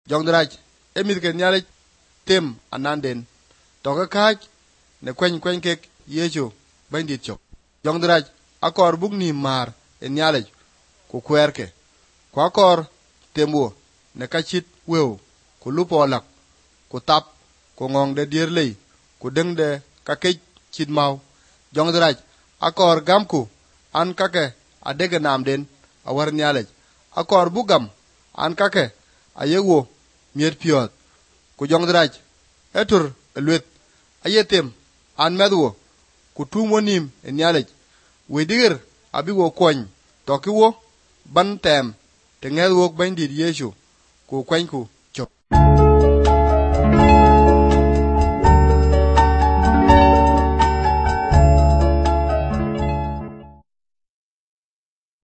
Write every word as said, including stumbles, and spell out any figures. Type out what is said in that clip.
jong draj emit ken nyale tem ananden to ka kaj ne kwen kwen ke yecho bandit chok jong draj akor bug ni mar en nyale ku kwerke ko akor tembo ne kachit wew ku lupo lak ku tap ku ngong de dier lei ku deng de ka ke chit mau jong draj akor gamku an kake adege nam den awar nyale akor bugam an kake ayewo miet piot ku jong draj etur elwet ayetem an medwo ku tumo nim en nyale wedigir abiwo kwany tokiwo ban tem te ngel wok bandit yesu ku kwany ku